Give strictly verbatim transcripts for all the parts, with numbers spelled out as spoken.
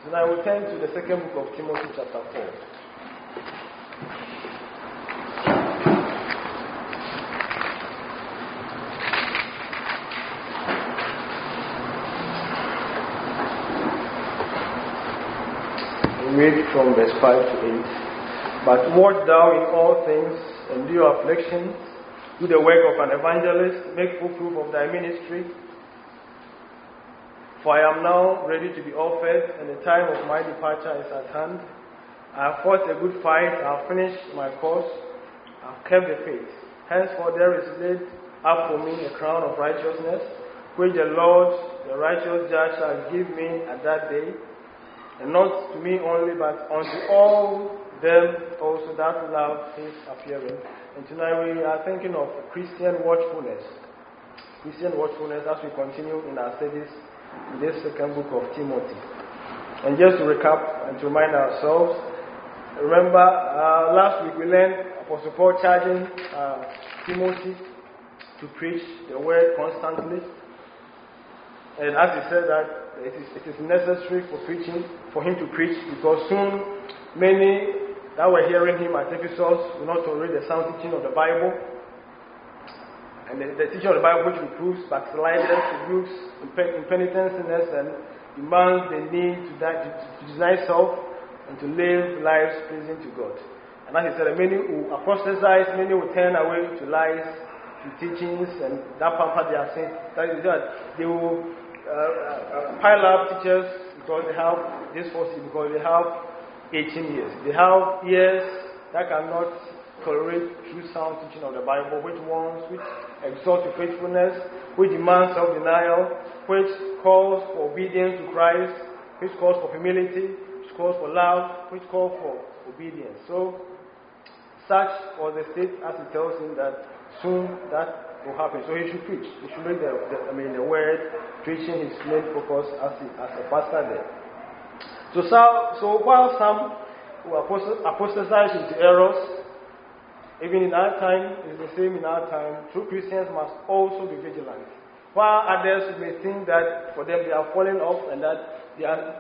So now we turn to the second book of Timothy, chapter four. We read from verse five to eight. But watch thou in all things, endure afflictions, do the work of an evangelist, make full proof of thy ministry. For I am now ready to be offered, and the time of my departure is at hand. I have fought a good fight, I have finished my course, I have kept the faith. Henceforth there is laid up for me a crown of righteousness, which the Lord, the righteous judge, shall give me at that day, and not to me only, but unto all them also that love his appearing. And tonight we are thinking of Christian watchfulness. Christian watchfulness as we continue in our studies in this second book of Timothy. And just to recap and to remind ourselves, remember uh, last week we learned Apostle Paul charging uh, Timothy to preach the word constantly. And as he said that it is, it is necessary for preaching, for him to preach, because soon many that were hearing him at Ephesus will not tolerate the sound teaching of the Bible. And the, the teaching of the Bible which reproves backsliders, rebukes impenitent sinners, and demands the need to, die, to, to deny self and to live lives pleasing to God. And as he said, many will apostatize, many will turn away to lies, to teachings, and that pamper they have seen. That is that they will uh, uh, pile up teachers because they have this force, because they have eighteen years. They have ears that cannot tolerate true sound teaching of the Bible, which warns, which exhorts to faithfulness, which demands self-denial, which calls for obedience to Christ, which calls for humility, which calls for love, which calls for obedience. So, such was the state as he tells him that soon that will happen. So he should preach. He should make the, the I mean the word, preaching his main focus as he, as a pastor there. So, so, so while some who apostatize into errors, even in our time, it's the same in our time, true Christians must also be vigilant. While others may think that for them they are falling off and that they are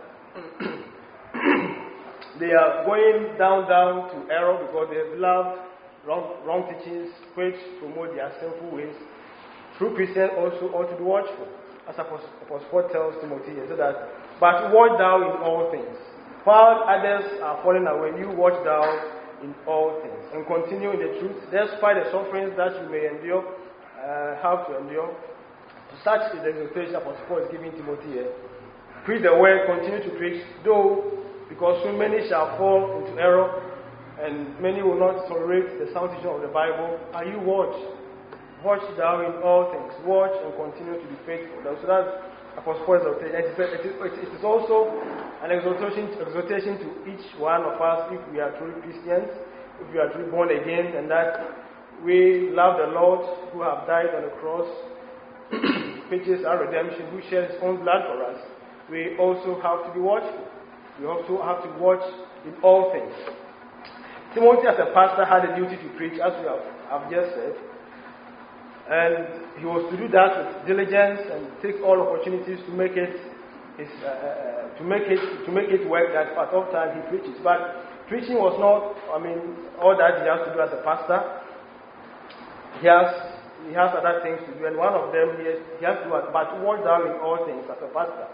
they are going down, down to error because they have loved wrong, wrong teachings which promote their sinful ways, true Christians also ought to be watchful. As Apostle Paul tells Timothy, so that, but watch thou in all things. While others are falling away, you watch thou in all things, and continue in the truth, despite the sufferings that you may endure, uh, have to endure. To such is the exhortation Apostle Paul is giving Timothy here. Preach the word, continue to preach, though, because soon many shall fall into error, and many will not tolerate the sound teaching of the Bible. Are you watch? Watch thou in all things. Watch and continue to be faithful. So that's Apostle Paul's exhortation. It is also an exhortation, exhortation to each one of us, if we are truly Christians, if we are truly born again, and that we love the Lord who have died on the cross, purchased our redemption, who shed his own blood for us. We also have to be watchful. We also have to watch in all things. Timothy, as a pastor, had a duty to preach, as we have, have just said. And he was to do that with diligence and take all opportunities to make it his, uh, to make it to make it work. That part of time he preaches, but preaching was not, I mean, all that he has to do as a pastor. He has he has other things to do, and one of them he has, he has to watch. But watch thou in all things as a pastor.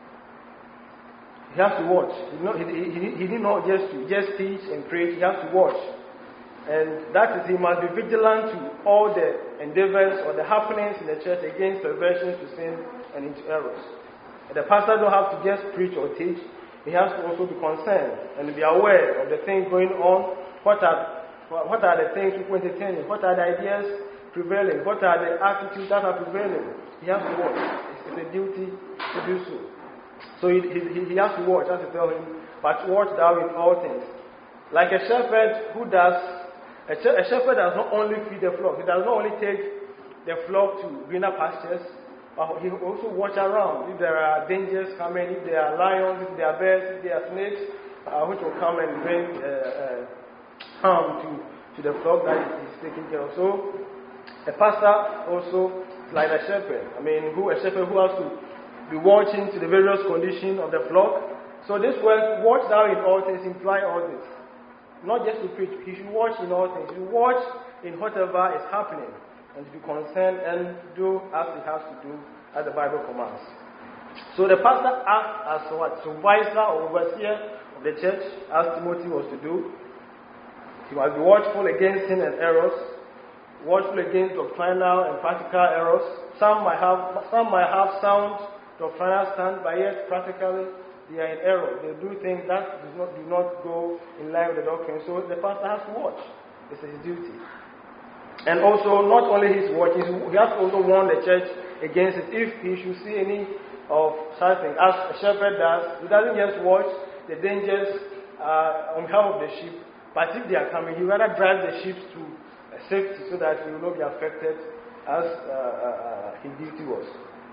He has to watch. He did not, he, he, he did not just to just teach and preach. He has to watch. And that is, he must be vigilant to all the endeavors or the happenings in the church against perversions to sin and into errors. And the pastor don't have to just preach or teach. He has to also be concerned and be aware of the things going on. What are what are the things people entertaining? What are the ideas prevailing? What are the attitudes that are prevailing? He has to watch. It's, it's a duty to do so. So he, he, he has to watch. As I tell him, but watch thou in all things. Like a shepherd who does. A shepherd does not only feed the flock, he does not only take the flock to greener pastures, but he also watch around. If there are dangers coming, if there are lions, if there are bears, if there are snakes, uh, which will come and bring uh, uh, harm to, to the flock that is taking care of. So, a pastor also is like a shepherd. I mean, who a shepherd who has to be watching to the various conditions of the flock, So this word, watch thou in all things, imply all this. Not just to preach, he should watch in all things. He should watch in whatever is happening and to be concerned and do as he has to do as the Bible commands. So the pastor acts as what? Supervisor or overseer of the church, as Timothy was to do. He must be watchful against sin and errors, watchful against doctrinal and practical errors. Some might have some might have sound doctrinal stand, but yet practically they are in error. They do things that do not, do not go in line with the doctrine. So the pastor has to watch. It's his duty. And also, not only his watch, he has to also warn the church against it. If he should see any of such things, as a shepherd does, he doesn't just watch the dangers uh, on behalf of the sheep, but if they are coming, he rather drives the sheep to safety so that he will not be affected as uh, uh, his duty was.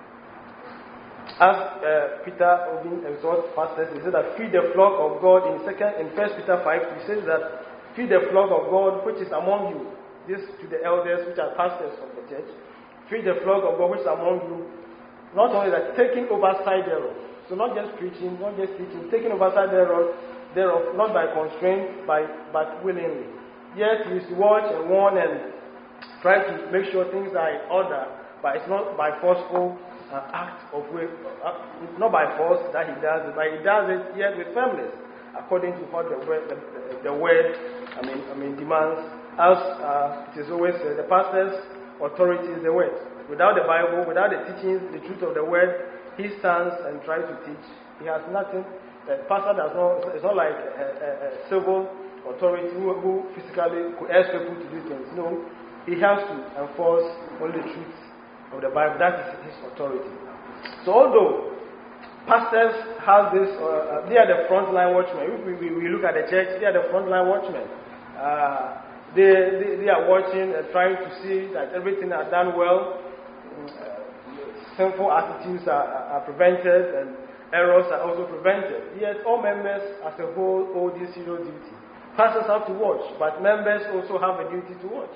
As uh, Peter Obin exhorts pastors, he said that feed the flock of God in second in First Peter five. He says that feed the flock of God which is among you. This to the elders which are pastors of the church. Feed the flock of God which is among you. Not only that, taking oversight thereof. So not just preaching, not just teaching, taking oversight thereof, thereof not by constraint, by but willingly. Yes, we should watch and warn and try to make sure things are in order, but it's not by forceful uh, act of will, uh, not by force that he does it, but he does it yet with firmness, according to what the word, the, the word I mean, I mean demands. As uh, it is always said, the pastor's authority is the word. Without the Bible, without the teachings, the truth of the word, he stands and tries to teach. He has nothing. The pastor does not. It's not like a, a, a civil authority who, who physically could ask people to do things. No, he has to enforce only the truth of the Bible. That is his authority. So although pastors have this, uh, they are the frontline watchmen. If we, we, we look at the church, they are the frontline watchmen. Uh, they, they they are watching and trying to see that everything is done well. Uh, sinful attitudes are, are prevented and errors are also prevented. Yet all members as a whole owe this serious duty. Pastors have to watch, but members also have a duty to watch.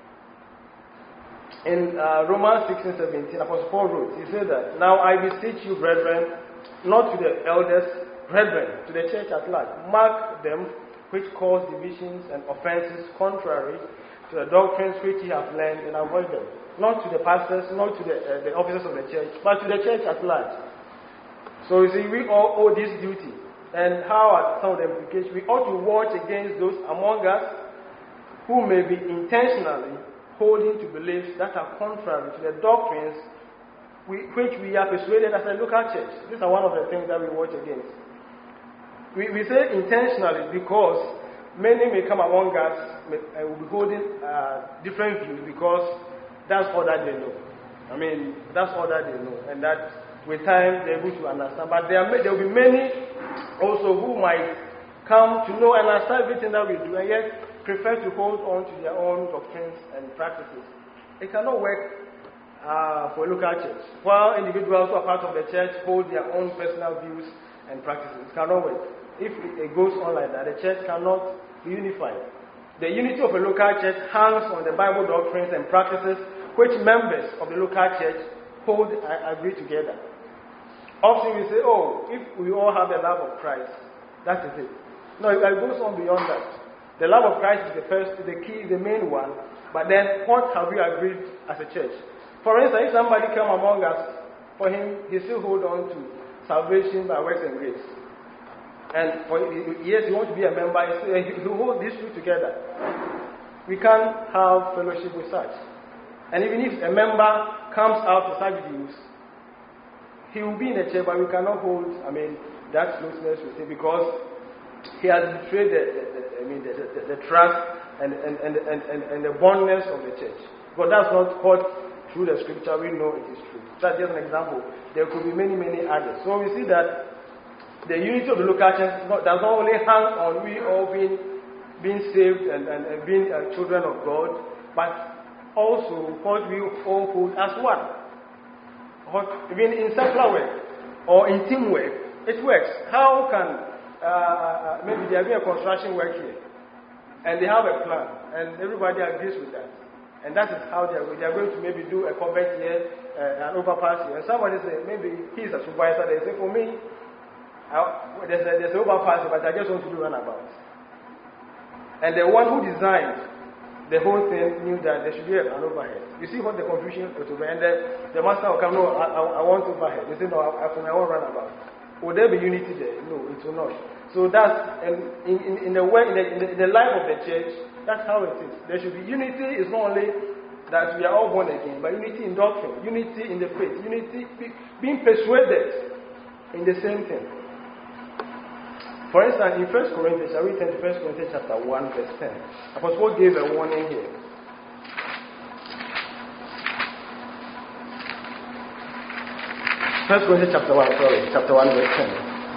In uh, Romans sixteen seventeen, Apostle Paul wrote, he said that, now I beseech you, brethren, not to the elders, brethren, to the church at large, mark them which cause divisions and offenses contrary to the doctrines which ye have learned, and avoid them. Not to the pastors, not to the, uh, the officers of the church, but to the church at large. So you see, we all owe this duty. And how are some of the implications? We ought to watch against those among us who may be intentionally holding to beliefs that are contrary to the doctrines we, which we are persuaded as a local church. These are one of the things that we watch against. We, we say intentionally because many may come among us and will be holding uh, different views because that's all that they know. I mean, that's all that they know. And that with time they're able to understand. But there, are, there will be many also who might come to know and understand everything that we do and yet prefer to hold on to their own doctrines and practices. It cannot work uh, for a local church. While individuals who are part of the church hold their own personal views and practices, it cannot work. If it goes on like that, the church cannot be unified. The unity of a local church hangs on the Bible doctrines and practices which members of the local church hold and agree together. Often we say, oh, if we all have the love of Christ, that is it. No, it goes on beyond that. The love of Christ is the first, the key, the main one. But then, what have we agreed as a church? For instance, if somebody come among us, for him, he still hold on to salvation by works and grace. And for yes, he wants to be a member, he will hold these two together. We can't have fellowship with such. And even if a member comes out with such views, he will be in the church, but we cannot hold, I mean, that closeness with him because he has betrayed the, the, the I mean, the, the, the trust and, and, and, and, and, and the bondness of the church. But that's not what through the scripture we know it is true. That's just an example. There could be many, many others. So we see that the unity of the local church does not only hang on we all being, being saved and, and, and being uh, children of God, but also what we all hold as one. What, even in secular work or in teamwork, it works. How can uh, maybe they are doing a construction work here, and they have a plan, and everybody agrees with that, and that is how they are. They are going to maybe do a convert here, uh, an overpass here, and somebody say maybe he's a supervisor. They say for me, I, there's a, there's an overpass, but I just want to do runabout. And the one who designed the whole thing knew that there should be an overhead. You see what the confusion was over. And the, the master will come, no, I, I, I want overhead. They say, no, I, I, I want runabout. Will there be unity there? No, it will not. So that's, and in, in, in, the way, in, the, in, the, in the life of the church, that's how it is. There should be unity. Is not only that we are all born again, but unity in doctrine, unity in the faith, unity be, being persuaded in the same thing. For instance, in First Corinthians, I read in First Corinthians chapter one, verse ten. Apostle Paul gave a warning here. First Corinthians chapter one, sorry, chapter one, verse ten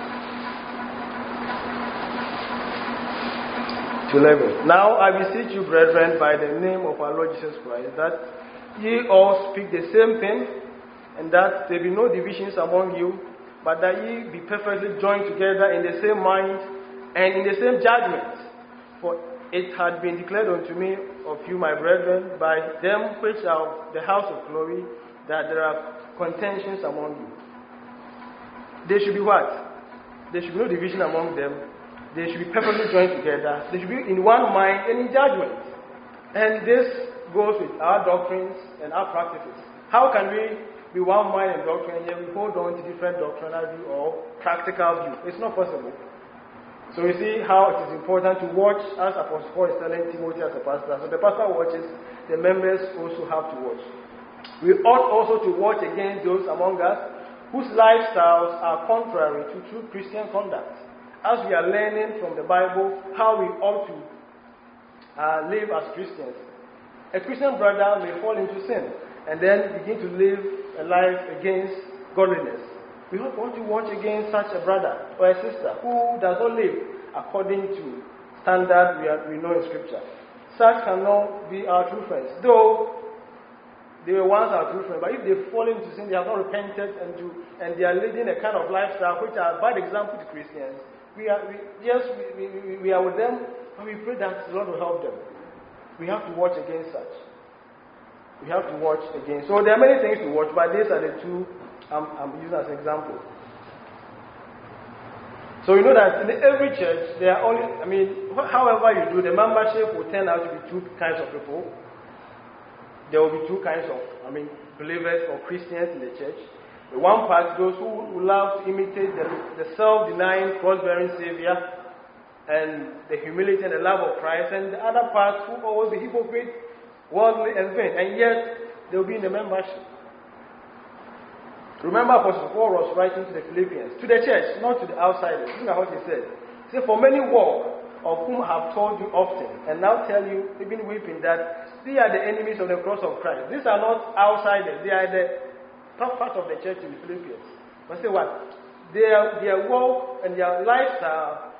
to eleven. Now I beseech you, brethren, by the name of our Lord Jesus Christ, that ye all speak the same thing, and that there be no divisions among you, but that ye be perfectly joined together in the same mind and in the same judgment. For it had been declared unto me of you, my brethren, by them which are the house of glory, that there are contentions among you. There should be what? There should be no division among them. They should be perfectly joined together. They should be in one mind and in judgment. And this goes with our doctrines and our practices. How can we be one mind and doctrine, and yet we hold on to different doctrinal view or practical view? It's not possible. So you see how it is important to watch, as Apostle Paul is telling Timothy as a pastor. So the pastor watches, the members also have to watch. We ought also to watch against those among us whose lifestyles are contrary to true Christian conduct. As we are learning from the Bible how we ought to uh, live as Christians. A Christian brother may fall into sin and then begin to live a life against godliness. We want to watch against such a brother or a sister who does not live according to standard we, are, we know in Scripture. Such cannot be our true friends. Though they were once our true friends, but if they fall into sin, they have not repented and, do, and they are leading a kind of lifestyle which are a bad example to Christians. We are, we, yes, we, we, we are with them, and we pray that the Lord will help them. We have to watch against such. We have to watch against. So there are many things to watch, but these are the two I'm, I'm using as an example. So you know that in every church, there are only, I mean, however you do, the membership will turn out to be two kinds of people. There will be two kinds of, I mean, believers or Christians in the church. The one part, those who love to imitate the, the self-denying, cross-bearing Savior and the humility and the love of Christ, and the other part who always be hypocrite, worldly and vain, and yet they will be in the membership. Remember, Apostle Paul was writing to the Philippians, to the church, not to the outsiders. Look at what he said. He said, for many walk, of whom I have told you often, and now tell you, even weeping, that they are the enemies of the cross of Christ. These are not outsiders, they are the top part of the church in the Philippians. But say what? Their, their walk and their lifestyle,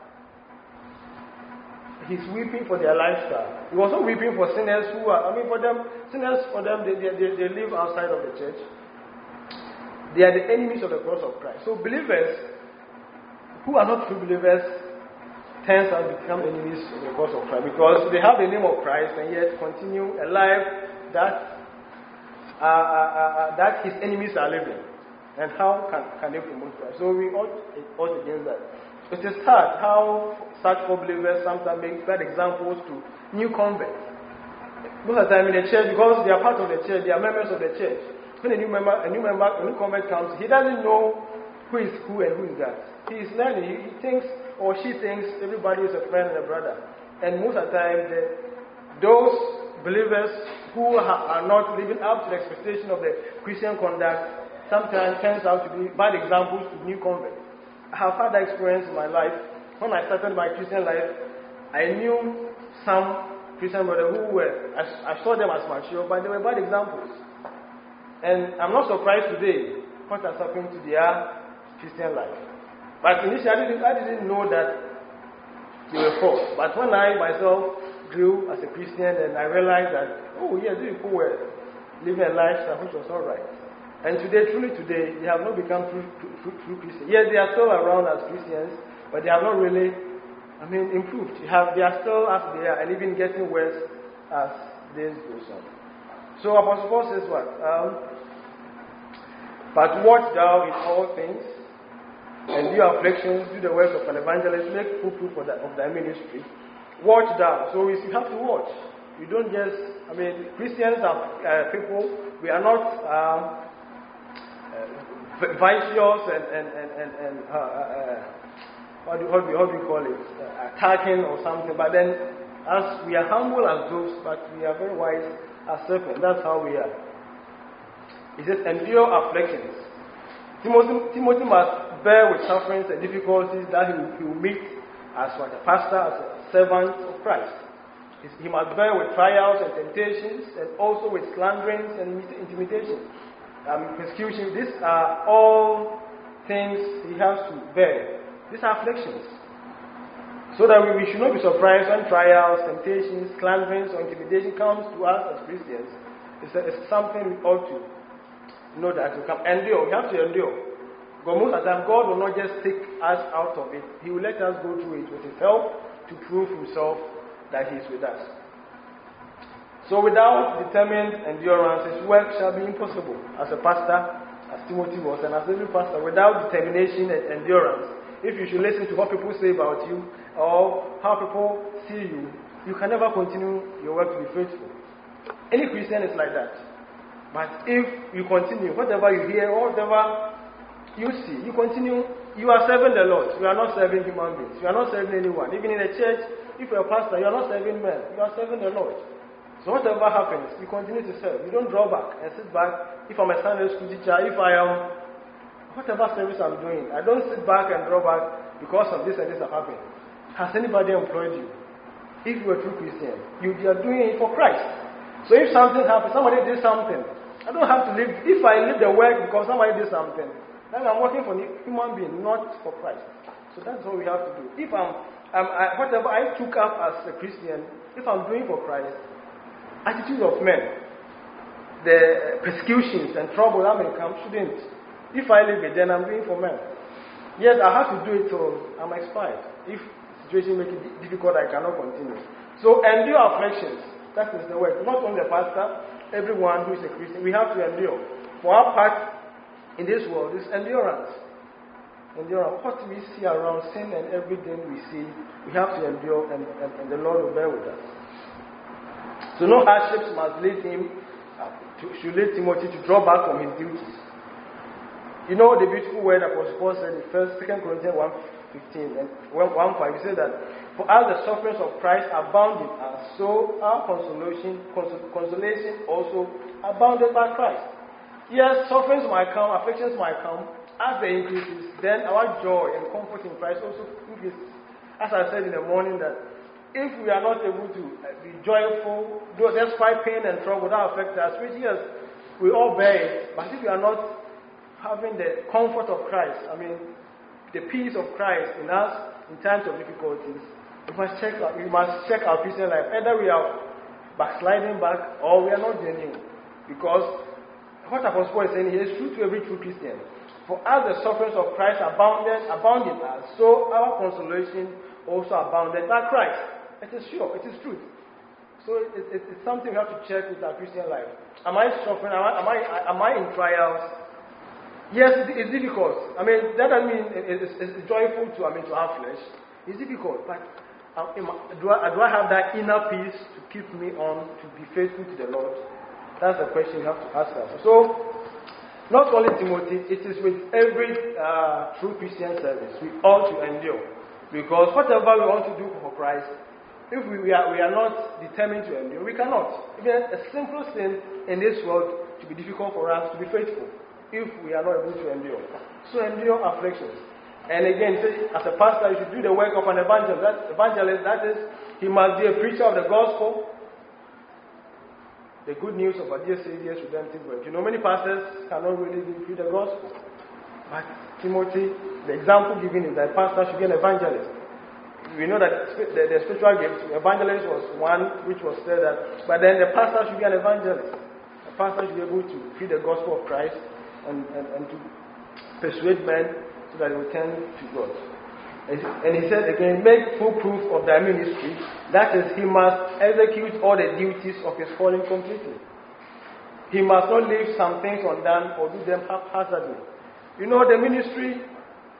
he's weeping for their lifestyle. He was not weeping for sinners who are, I mean, for them, sinners for them, they, they, they, they live outside of the church. They are the enemies of the cross of Christ. So believers who are not true believers tend to become enemies of the cross of Christ because they have the name of Christ and yet continue a life that uh, uh, uh, that his enemies are living. And how can, can they promote Christ? So we ought, ought against that. It is sad how such believers sometimes make bad examples to new converts. Most of the time in the church, because they are part of the church, they are members of the church. When a new member, a new member, a new convert comes, he doesn't know who is who and who is that. He is learning. He, he thinks or she thinks everybody is a friend and a brother. And most of the time, the, those believers who ha, are not living up to the expectation of the Christian conduct sometimes turns out to be bad examples to new converts. I have had that experience in my life. When I started my Christian life, I knew some Christian brothers who were, I, I saw them as mature, but they were bad examples. And I'm not surprised today what has happened to their Christian life. But initially, I didn't, I didn't know that they were false. But when I myself grew as a Christian, and I realized that, oh yes, these people were living a lifestyle which was all right. And today, truly today, they have not become true, true, true Christians. Yes, they are still around as Christians, but they have not really, I mean, improved. They, have, they are still as they are, and even getting worse as days goes on. So Apostle Paul says what? Um, but watch thou in all things, endure afflictions, do the work of an evangelist, make full proof of, that, of thy ministry. Watch thou. So you have to watch. You don't just, I mean, Christians are uh, people, we are not um, uh, vicious and, and, and, and, and uh, uh, how, do, how, do, how do you call it, uh, attacking or something. But then, as we are humble as doves, but we are very wise as serpents. That's how we are. It says, endure afflictions. Timothy, Timothy must bear with sufferings and difficulties that he will, he will meet as what a pastor, as a servant of Christ. He must bear with trials and temptations, and also with slanderings and intimidations, um, persecution. These are all things he has to bear. These are afflictions. So that we, we should not be surprised when trials, temptations, slanderings, or intimidation comes to us as Christians. It's, a, it's something we ought to know that we can endure. We have to endure. But most of the time, God will not just take us out of it. He will let us go through it with His help to prove Himself that He is with us. So without determined endurance, His work shall be impossible. As a pastor, as Timothy was, and as every pastor, without determination and endurance, if you should listen to what people say about you, or how people see you, you can never continue your work to be faithful. Any Christian is like that. But if you continue, whatever you hear, whatever you see, you continue, you are serving the Lord. You are not serving human beings. You are not serving anyone. Even in a church, if you're a pastor, you are not serving men. You are serving the Lord. So whatever happens, you continue to serve. You don't draw back and sit back. If I'm a Sunday school teacher, if I am, whatever service I'm doing, I don't sit back and draw back because of this and this have happened. Has anybody employed you? If you are a true Christian, you, you are doing it for Christ. So if something happens, somebody did something, I don't have to live. If I live the work because somebody did something, then I'm working for a human being, not for Christ. So that's what we have to do. If I'm, I'm I, whatever I took up as a Christian, if I'm doing for Christ, attitude of men, the persecutions and trouble that may come shouldn't. If I live it, then I'm doing for men. Yes, I have to do it till I'm expired. If the situation makes it difficult, I cannot continue. So endure afflictions. That is the word. Not only the pastor, everyone who is a Christian, we have to endure. For our part in this world is endurance. Endurance. What we see around, sin and everything we see, we have to endure, and, and, and the Lord will bear with us. So no hardships must lead him, uh, to, should lead Timothy to draw back from his duties. You know the beautiful word that Apostle Paul said in First, Second Corinthians one fifteen and one five. He said that, for as the sufferings of Christ abounded, and so our consolation, consol- consolation also abounded by Christ. Yes, sufferings might come, afflictions might come. As they increases, then our joy and comfort in Christ also increases. As I said in the morning, that if we are not able to be joyful, though despite pain and trouble that affect us, which yes, we all bear it, but if we are not having the comfort of Christ, I mean, the peace of Christ in us in times of difficulties, we must check our, we must check our Christian life. Either we are backsliding back or we are not genuine. Because what Apostle Paul is saying here is true to every true Christian. For as the sufferings of Christ abounded, abounded us, so our consolation also abounded by Christ. It is sure, it is truth. So it, it, it's something we have to check with our Christian life. Am I suffering? Am I, am I, am I in trials? Yes, it, it's difficult. I mean, that doesn't mean it, it's, it's joyful to, I mean, to have flesh. It's difficult, but um, do, I, do I have that inner peace to keep me on, to be faithful to the Lord? That's the question you have to ask us. So, not only Timothy, it is with every uh, true Christian service. We ought to endure. Because whatever we want to do for Christ, if we, we, are, we are not determined to endure, we cannot. Even a simple sin in this world to be difficult for us to be faithful, if we are not able to endure. So endure afflictions. And again, as a pastor, you should do the work of an evangelist. That, evangelist, that is, he must be a preacher of the gospel, the good news of our dear Savior's redemptive work. You know, many pastors cannot really preach the gospel. But Timothy, the example given is that pastor should be an evangelist. We know that the, the spiritual gift, evangelist was one which was said that, but then the pastor should be an evangelist. The pastor should be able to preach the gospel of Christ and, and, and to persuade men so that they will turn to God. And he said again, make full proof of thy ministry. That is, he must execute all the duties of his calling completely. He must not leave some things undone or do them haphazardly. You know, the ministry,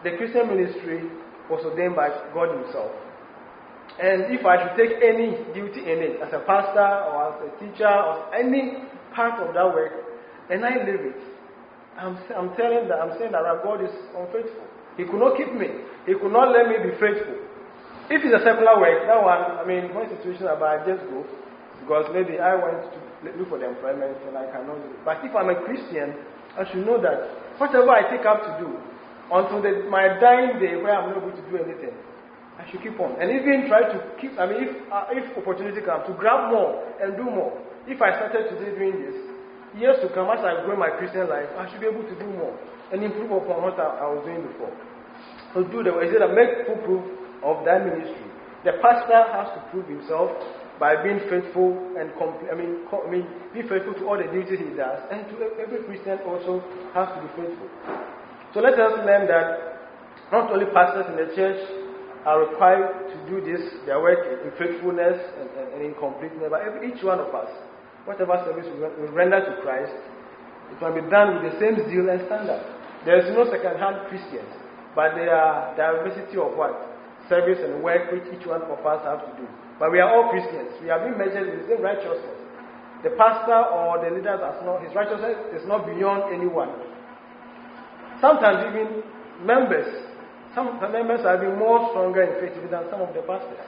the Christian ministry was ordained by God Himself. And if I should take any duty in it, as a pastor or as a teacher or any part of that work, and I live it, I'm, I'm telling that I'm saying that God is unfaithful. He could not keep me. He could not let me be faithful. If it's a secular work, that one, I mean, one situation about I just go because maybe I want to look for the employment and I cannot do it. But if I'm a Christian, I should know that whatever I take up to do until the, my dying day where I'm not able to do anything, I should keep on. And even try to keep, I mean, if, uh, if opportunity comes, to grab more and do more. If I started today doing this, years to come, as I grow my Christian life, I should be able to do more and improve upon what I, I was doing before. So do the way. Is it a make full proof of that ministry? The pastor has to prove himself by being faithful and, compl- I mean, co- I mean, be faithful to all the duties he does. And to every Christian also has to be faithful. So let us learn that not only pastors in the church are required to do this, their work in faithfulness and, and, and in completeness, but every, each one of us, whatever service we, we render to Christ, it can be done with the same zeal and standard. There is no second-hand Christians, but there are diversity of what? Service and work which each one of us have to do. But we are all Christians. We have been measured with the same righteousness. The pastor or the leader does not, his righteousness is not beyond anyone. Sometimes even members, some members have been more stronger in faith than some of the pastors.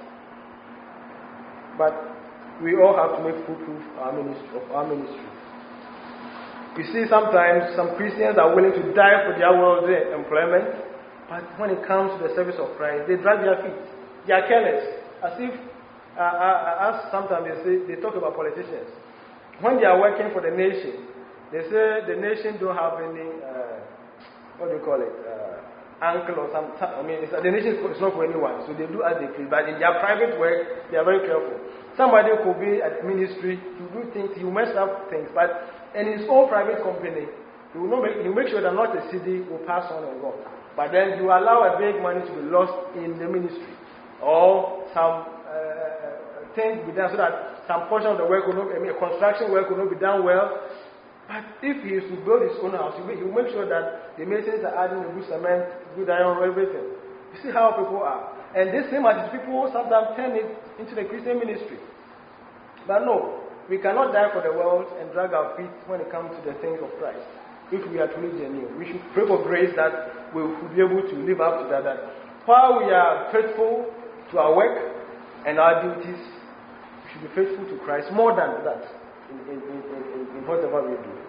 But we all have to make full proof our ministry, of our ministry. You see, sometimes some Christians are willing to die for their worldly employment, but when it comes to the service of Christ, they drag their feet. They are careless, as if, uh, uh, as sometimes they say, they talk about politicians. When they are working for the nation, they say the nation don't have any, uh, what do you call it, uh, uncle or some, I mean, it's, the nation is not for anyone, so they do as they please. But in their private work, they are very careful. Somebody could be at ministry, he will do things, he will mess up things, but in his own private company, he will, not make, he will make sure that not a city will pass on and go. But then you allow a big money to be lost in the ministry, or some uh, things be done so that some portion of the work will not, I mean, construction work will not be done well. But if he is to build his own house, he will, he will make sure that the masons are adding the good cement, good iron, everything. You see how people are. And this same as people sometimes turn it into the Christian ministry. But no, we cannot die for the world and drag our feet when it comes to the things of Christ. If we are truly genuine, we should pray for grace that we will be able to live up to that. That while we are faithful to our work and our duties, we should be faithful to Christ more than that in, in, in, in, in whatever we do.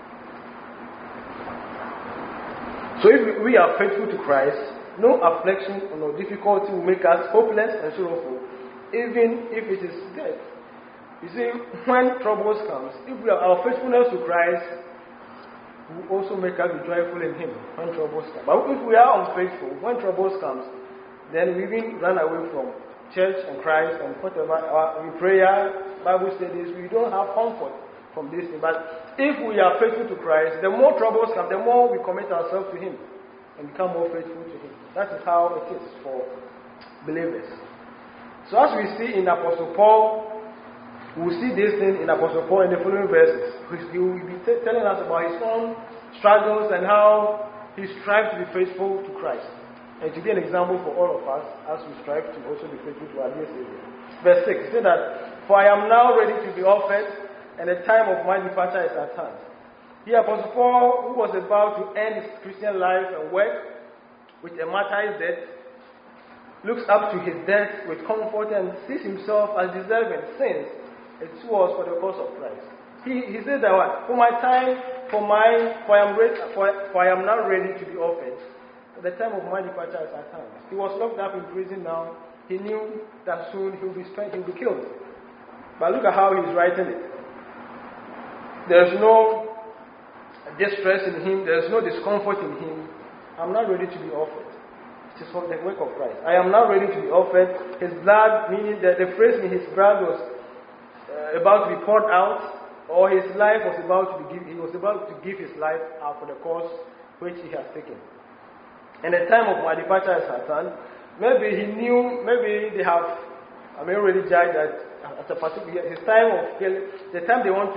So if we are faithful to Christ, no affliction or no difficulty will make us hopeless and sorrowful, even if it is death. You see, when troubles comes, if we are our faithfulness to Christ will also make us be joyful in Him when troubles come. But if we are unfaithful, when troubles comes, then we even run away from church and Christ and whatever. Our, in prayer, Bible studies, we don't have comfort from this thing. But if we are faithful to Christ, the more troubles come, the more we commit ourselves to Him and become more faithful to Him. That is how it is for believers. So as we see in Apostle Paul, we will see this thing in Apostle Paul in the following verses. He will be t- telling us about his own struggles and how he strived to be faithful to Christ. And to be an example for all of us as we strive to also be faithful to our dear Savior. Verse six, he said that, "For I am now ready to be offered, and the time of my departure is at hand." Here Apostle Paul, who was about to end his Christian life and work with a martyr's death, looks up to his death with comfort and sees himself as deserving, since it was for the cause of Christ. He, he said that what? For my time, for my, for I am ready, for, for I am now ready to be offered. The time of my departure is at hand. He was locked up in prison now. He knew that soon he will be spent, he will be killed. But look at how he's writing it. There's no distress in him. There's no discomfort in him. I'm not ready to be offered. It is for the work of Christ. I am now ready to be offered. His blood, meaning that the phrase in his blood was uh, about to be poured out, or his life was about to be given. He was about to give his life out for the cause which he has taken. And the time of my departure is at hand. Maybe he knew. Maybe they have. I mean, already judged that at a particular his time of killing, the time they want to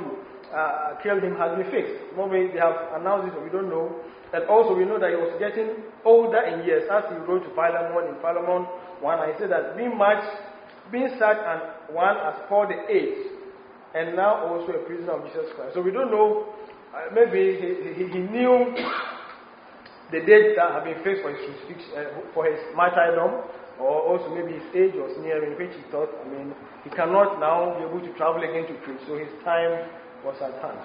uh, killed him has been fixed. Maybe they have announced it, but we don't know. And also we know that he was getting older in years, as he wrote to Philemon in Philemon one. And he said that being much, being such an one as Paul the eighth, and now also a prisoner of Jesus Christ. So we don't know. Uh, maybe he, he, he knew the date that had been fixed for his uh, for his martyrdom, or also maybe his age was nearing, which he thought, I mean, he cannot now be able to travel again to preach, so his time was at hand.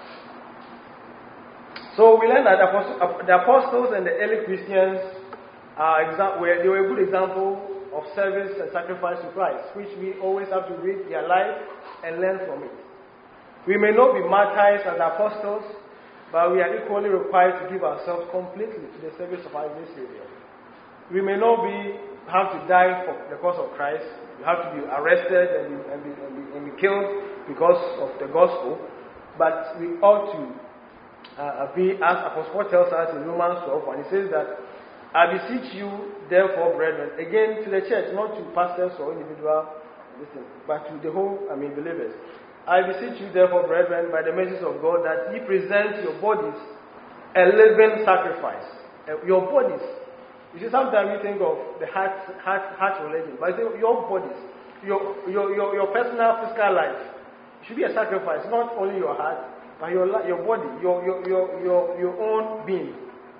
So we learned that the apostles, the apostles and the early Christians are exa- were, they were a good example of service and sacrifice to Christ, which we always have to read their life and learn from it. We may not be martyrs as apostles, but we are equally required to give ourselves completely to the service of our Savior. We may not be have to die for the cause of Christ. You have to be arrested and be, and, be, and, be, and be killed because of the gospel. But we ought to uh, be, as Apostle Paul tells us in Romans twelve, and he says that, I beseech you, therefore, brethren, again to the church, not to pastors or individual, listen, but to the whole, I mean, believers. I beseech you, therefore, brethren, by the mercies of God, that ye present your bodies a living sacrifice. Uh, your bodies. You see, sometimes you think of the heart, heart, heart religion, but your bodies, your, your, your, your personal physical life, should be a sacrifice. Not only your heart, but your, your body, your, your, your, your, your own being,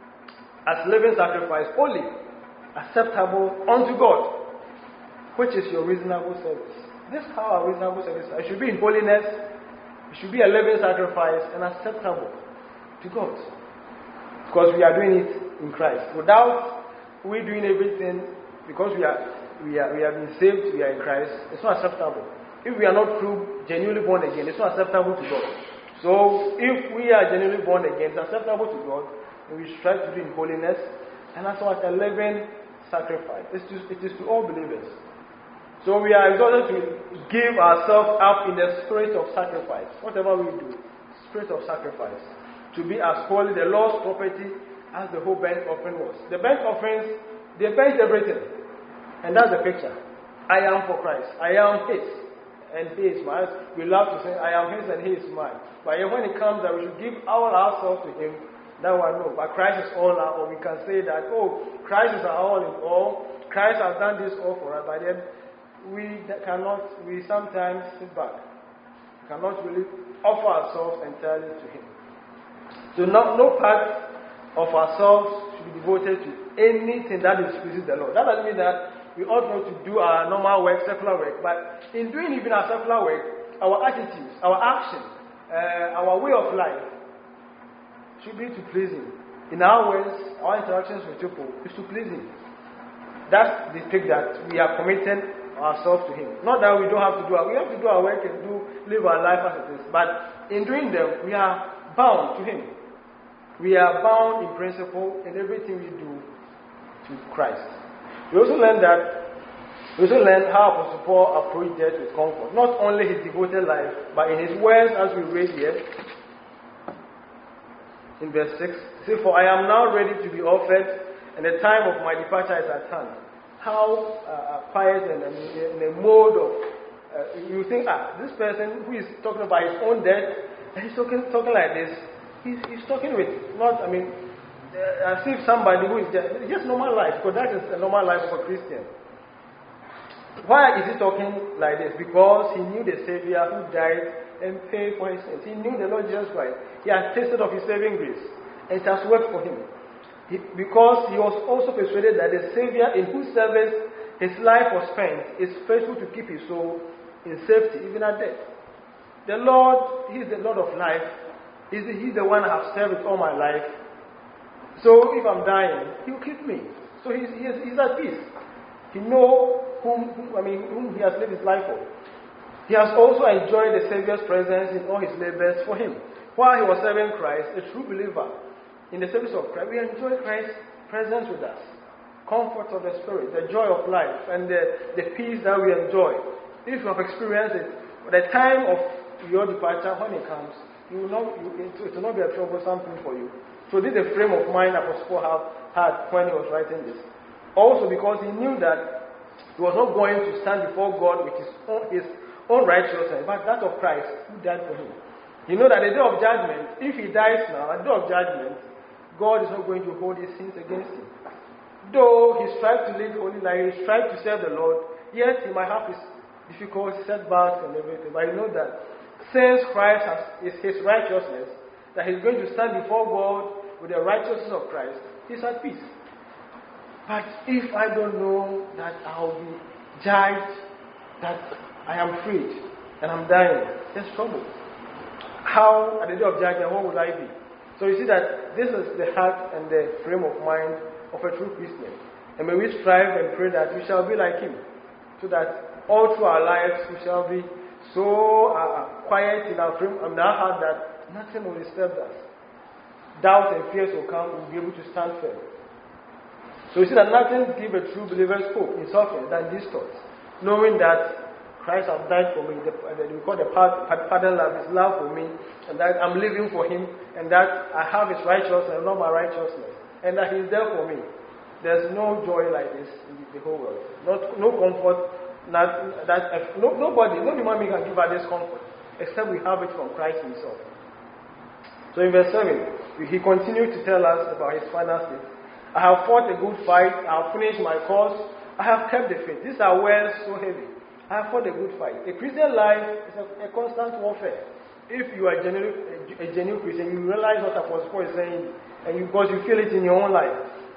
as living sacrifice, holy, acceptable unto God, which is your reasonable service. This is how our reasonable service is. It should be in holiness, it should be a living sacrifice and acceptable to God. Because we are doing it in Christ. Without we doing everything, because we are we are we have been saved, we are in Christ, it's not acceptable. If we are not true, genuinely born again, it's not acceptable to God. So if we are genuinely born again, it's acceptable to God, and we strive to do in holiness, and that's what a living sacrifice. It's to, it is to all believers. So we are exhorted to give ourselves up in the spirit of sacrifice. Whatever we do, spirit of sacrifice. To be as holy, the Lord's property, as the whole burnt offering was. The burnt offerings, they burnt everything. And that's the picture. I am for Christ. I am His. And He is mine. We love to say, I am His and He is mine. But when it comes that we should give all ourselves to Him, that one no. But Christ is all our all. We can say that, oh, Christ is our all in all. Christ has done this all for us. But then, we cannot, we sometimes sit back. We cannot really offer ourselves entirely to Him. So no, no part of ourselves should be devoted to anything that displeases the Lord. That doesn't mean that we ought not to do our normal work, secular work, but in doing even our secular work, our attitudes, our actions, uh, our way of life should be to please Him. In our words, our interactions with people is to please Him. That's the thing that we are committed ourselves to Him. Not that we don't have to do our we have to do our work and do live our life as it is. But in doing them, we are bound to Him. We are bound in principle in everything we do to Christ. We also learn that we also learn how Apostle Paul approached death with comfort. Not only his devoted life, but in his words, as we read here in verse six. He says, "For I am now ready to be offered, and the time of my departure is at hand." How uh, quiet and in a mode of, uh, you think, ah, this person who is talking about his own death, and he's talking, talking like this, he's, he's talking with, not, I mean, uh, as if somebody who is just, just normal life, because that is a normal life for a Christian. Why is he talking like this? Because he knew the Savior who died and paid for his sins. He knew the Lord Jesus Christ. He had tasted of His saving grace, and it has worked for him. He, because he was also persuaded that the Savior in whose service his life was spent is faithful to keep his soul in safety, even at death. The Lord, He is the Lord of life. He's the, he's the one I have served with all my life. So if I'm dying, He will keep me. So he's, he's, he's at peace. He knows whom, whom, I mean, whom He has lived His life for. He has also enjoyed the Savior's presence in all His labors for Him. While he was serving Christ, a true believer, in the service of Christ, we enjoy Christ's presence with us. Comfort of the Spirit, the joy of life, and the, the peace that we enjoy. If you have experienced it, the time of your departure, when it comes, you will not, you, it, it will not be a troublesome thing for you. So this is the frame of mind Apostle Paul had when he was writing this. Also because he knew that he was not going to stand before God with his own, his own righteousness, but that of Christ, who died for him. You know that the day of judgment, if he dies now, at the day of judgment, God is not going to hold his sins against him. Though he strives to live holy life, he strives to serve the Lord, yes, he might have his difficult setbacks and everything, but you know that since Christ has, is his righteousness, that he's going to stand before God with the righteousness of Christ, he's at peace. But if I don't know that I'll be judged, that I am freed, and I'm dying, there's trouble. How, at the day of judgment, what would I be? So you see that this is the heart and the frame of mind of a true Christian. And may we strive and pray that we shall be like him, so that all through our lives we shall be so uh, quiet in our frame and our heart that nothing will disturb us. Doubt and fears will come, we'll be able to stand firm. So you see that nothing gives a true believer's hope in suffering than these thoughts, knowing that Christ has died for me, the, the, we call the pardon love, his love for me, and that I'm living for him, and that I have his righteousness and not my righteousness, and that he's there for me. There's no joy like this in the, the whole world. Not, no comfort, not, that, no, nobody, no human being can give us this comfort, except we have it from Christ himself. So in verse seven, he continued to tell us about his final state. I have fought a good fight, I have finished my course, I have kept the faith. These are words so heavy. I have fought a good fight. A Christian life is a, a constant warfare. If you are a genuine, a, a genuine Christian, you realize what Apostle Paul is saying, and you, because you feel it in your own life.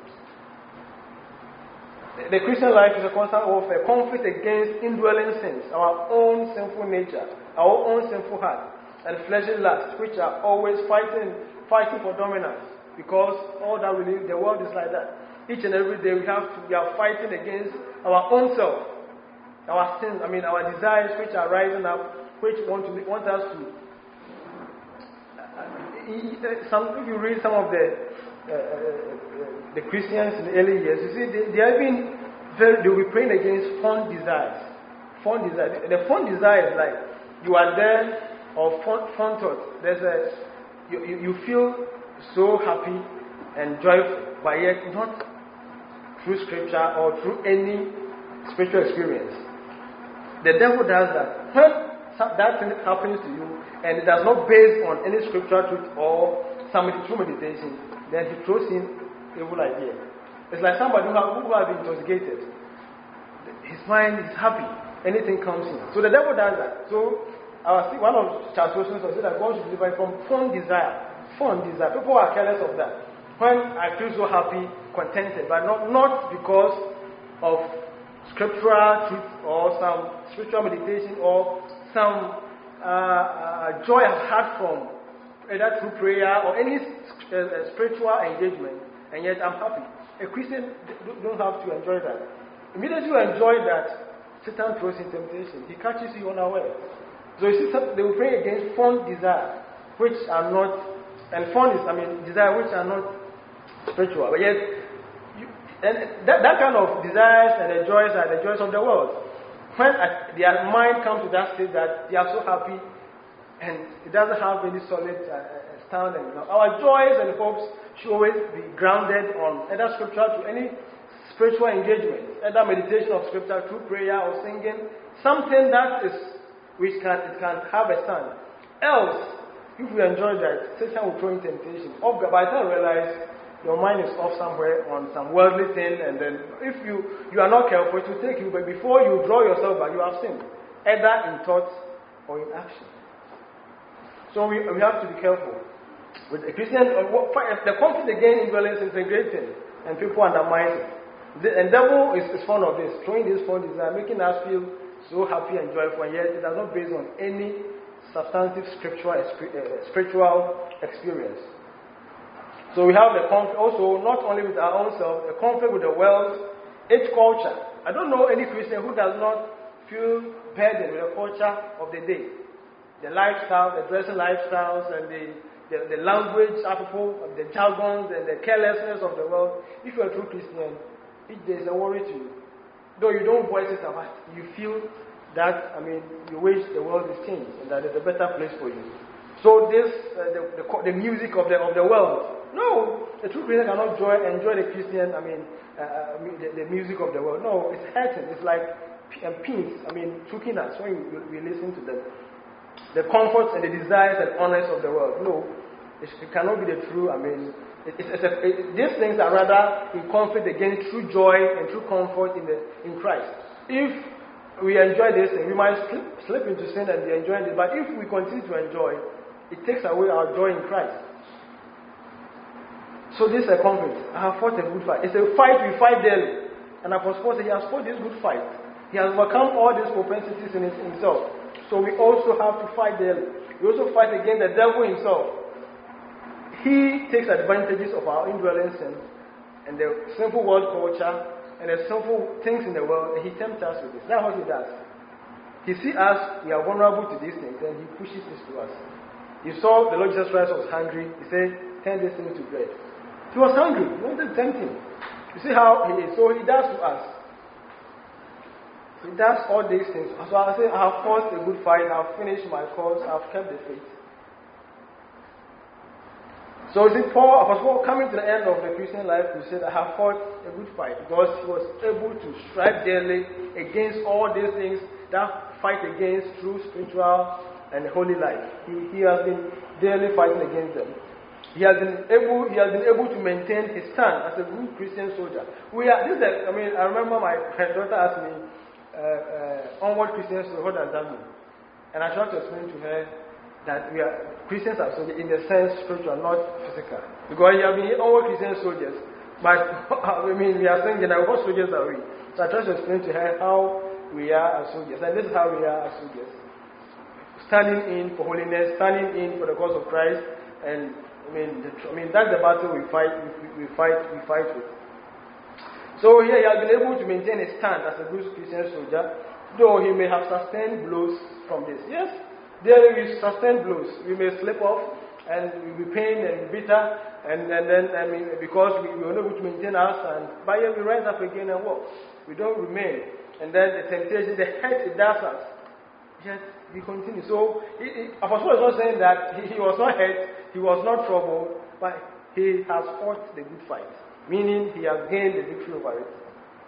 The, the Christian life is a constant warfare, conflict against indwelling sins, our own sinful nature, our own sinful heart, and fleshly lusts, which are always fighting, fighting for dominance. Because all that we live, the world is like that. Each and every day we have to, we are fighting against our own self. Our sins, I mean, our desires which are rising up, which want to want us to. Uh, some, if you read some of the uh, uh, the Christians in the early years, you see they, they have been very. They will be praying against fond desires. Fond desires. The fond desire is like you are there, or fond, fond thoughts. There's a you, you, you feel so happy and joyful, but yet not through scripture or through any spiritual experience. The devil does that. When that thing happens to you and it does not base on any scriptural truth or some true meditation, then he throws in evil idea. It's like somebody who has, who has been intoxicated. His mind is happy. Anything comes in. So the devil does that. So our, one of Charles Wilson said that God should deliver from fond desire. Fond desire. People are careless of that. When I feel so happy, contented, but not, not because of scriptural truth or some spiritual meditation or some uh, uh, joy I've had from either through prayer or any uh, spiritual engagement, and yet I'm happy. A Christian don't have to enjoy that. Immediately you enjoy that, Satan throws in temptation. He catches you unaware. So you see, they will pray against fond desire, which are not, and fond is, I mean, desire which are not spiritual, but yet. And that, that kind of desires and the joys are the joys of the world. When uh, their mind comes to that state that they are so happy and it doesn't have any solid uh, stand. And, you know, our joys and hopes should always be grounded on either scripture to any spiritual engagement, either meditation of scripture through prayer or singing, something that is which can it can have a stand. Else, if we enjoy that, Satan will throw in temptation. By the time you realize your mind is off somewhere on some worldly thing, and then if you, you are not careful, it will take you, but before you draw yourself back, you have sinned, either in thought or in action. So we, we have to be careful. With a Christian, the conflict against indwelling is a great thing, and people undermine it. The, and devil is, is fond of this, throwing this fond desire, making us feel so happy and joyful, and yet it is not based on any substantive scriptural, uh, spiritual experience. So we have the conflict also, not only with our own self, the conflict with the world, its culture. I don't know any Christian who does not feel burdened with the culture of the day. The lifestyle, the dressing lifestyles, and the, the, the language of people, the jargons, and the carelessness of the world. If you're a true Christian, each day is a worry to you. Though you don't voice it out, you feel that, I mean, you wish the world is changed and that there's a better place for you. So this, uh, the, the, the music of the, of the world. No, the true Christian cannot enjoy, enjoy the Christian, I mean, uh, the, the music of the world. No, it's hurting. It's like um, pins, I mean, choking us when we, we listen to them. the comforts and the desires and honors of the world. No, it, it cannot be the true. I mean, it, it, it's a, it, these things are rather in conflict against true joy and true comfort in the in Christ. If we enjoy this thing, we might slip, slip into sin and be enjoying it. But if we continue to enjoy, it takes away our joy in Christ. So this is a conflict. I have fought a good fight. It's a fight we fight daily. And Apostle Paul said he has fought this good fight. He has overcome all these propensities in himself. So we also have to fight daily. We also fight against the devil himself. He takes advantages of our indwelling sin and the sinful world culture and the sinful things in the world, and he tempts us with this. That's what he does. He sees us, we are vulnerable to these things, and he pushes this to us. You saw the Lord Jesus Christ was hungry. He said, turn these things to bread. He was hungry. He wanted to tempt him. You see how he is. So he does to us. He does all these things. So I say, I have fought a good fight. I have finished my course. I have kept the faith. So you see, Paul, Apostle Paul, coming to the end of the Christian life, he said, I have fought a good fight, because he was able to strive daily against all these things that fight against true spiritual and holy life. He, he has been daily fighting against them. He has been able. He has been able to maintain his stand as a good Christian soldier. We are. This is a, I mean, I remember my daughter asked me, uh, uh, "Onward Christian soldier, what does that mean?" And I tried to explain to her that we are Christians are soldiers in the sense spiritual, not physical. Because you have been onward Christian soldiers, but I mean, we are saying that what soldiers are we? So I tried to explain to her how we are as soldiers, and this is how we are as soldiers: standing in for holiness, standing in for the cause of Christ, and I mean, the, I mean that's the battle we fight. We, we fight. We fight with. So here he has been able to maintain his stand as a good Christian soldier, though he may have sustained blows from this. Yes, there we sustain blows. We may slip off, and we will be pained and bitter, and, and then I mean because we, we are not able to maintain our stand. But yet we rise up again and walk. We don't remain, and then the temptation, the hurt it does us. Yet we continue. So, Apostle Paul is not saying that he, he was not hurt, he was not troubled, but he has fought the good fight, meaning he has gained the victory over it.